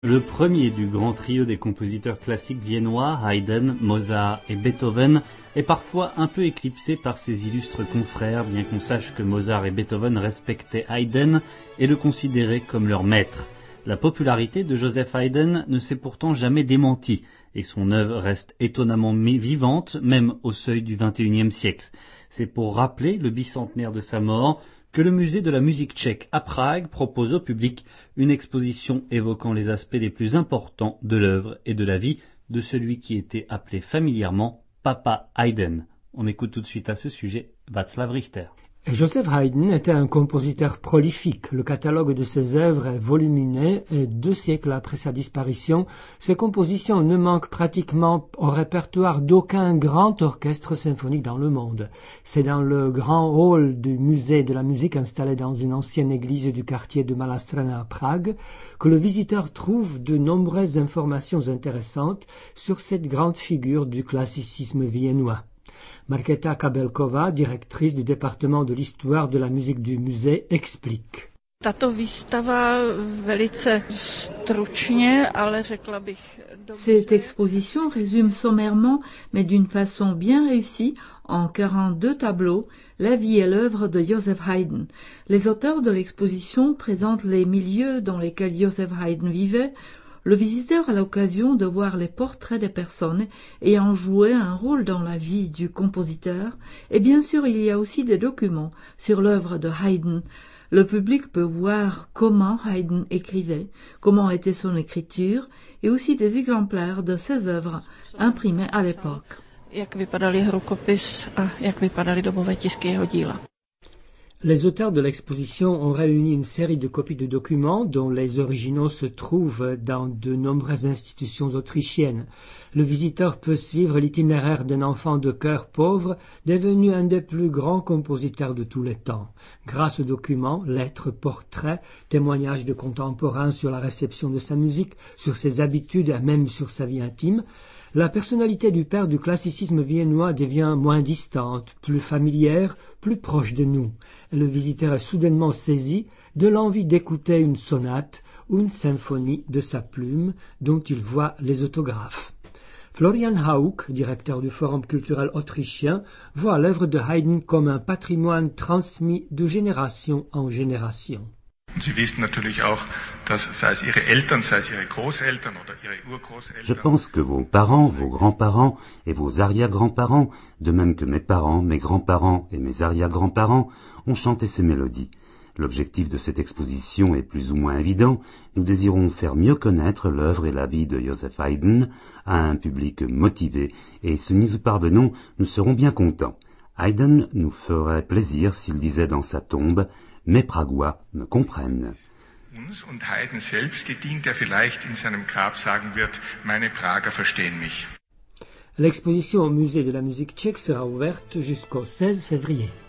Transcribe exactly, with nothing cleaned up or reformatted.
Le premier du grand trio des compositeurs classiques viennois, Haydn, Mozart et Beethoven, est parfois un peu éclipsé par ses illustres confrères, bien qu'on sache que Mozart et Beethoven respectaient Haydn et le considéraient comme leur maître. La popularité de Joseph Haydn ne s'est pourtant jamais démentie, et son œuvre reste étonnamment vivante, même au seuil du vingt et unième siècle. C'est pour rappeler le bicentenaire de sa mort que le musée de la musique tchèque à Prague propose au public une exposition évoquant les aspects les plus importants de l'œuvre et de la vie de celui qui était appelé familièrement Papa Haydn. On écoute tout de suite à ce sujet Václav Richter. Joseph Haydn était un compositeur prolifique. Le catalogue de ses œuvres est volumineux et deux siècles après sa disparition, ses compositions ne manquent pratiquement au répertoire d'aucun grand orchestre symphonique dans le monde. C'est dans le grand hall du musée de la musique installé dans une ancienne église du quartier de Malá Strana à Prague que le visiteur trouve de nombreuses informations intéressantes sur cette grande figure du classicisme viennois. Markéta Kabelková, directrice du département de l'histoire de la musique du musée, explique. Cette exposition résume sommairement, mais d'une façon bien réussie, en quarante-deux tableaux, la vie et l'œuvre de Joseph Haydn. Les auteurs de l'exposition présentent les milieux dans lesquels Joseph Haydn vivait. Le visiteur a l'occasion de voir les portraits des personnes ayant joué un rôle dans la vie du compositeur, et bien sûr il y a aussi des documents sur l'œuvre de Haydn. Le public peut voir comment Haydn écrivait, comment était son écriture, et aussi des exemplaires de ses œuvres imprimées à l'époque. Les auteurs de l'exposition ont réuni une série de copies de documents dont les originaux se trouvent dans de nombreuses institutions autrichiennes. Le visiteur peut suivre l'itinéraire d'un enfant de cœur pauvre devenu un des plus grands compositeurs de tous les temps. Grâce aux documents, lettres, portraits, témoignages de contemporains sur la réception de sa musique, sur ses habitudes et même sur sa vie intime, la personnalité du père du classicisme viennois devient moins distante, plus familière, plus proche de nous. Et le visiteur est soudainement saisi de l'envie d'écouter une sonate ou une symphonie de sa plume dont il voit les autographes. Florian Hauck, directeur du Forum culturel autrichien, voit l'œuvre de Haydn comme un patrimoine transmis de génération en génération. Je pense que vos parents, vos grands-parents et vos arrière-grands-parents, de même que mes parents, mes grands-parents et mes arrière-grands-parents, ont chanté ces mélodies. L'objectif de cette exposition est plus ou moins évident. Nous désirons faire mieux connaître l'œuvre et la vie de Joseph Haydn à un public motivé, et si nous y parvenons, nous serons bien contents. Haydn nous ferait plaisir s'il disait dans sa tombe « Mes Pragois me comprennent ». Uns und Haydn selbst gedient er vielleicht in seinem Grab sagen wird, meine Prager verstehen mich. L'exposition au musée de la musique tchèque sera ouverte jusqu'au seize février.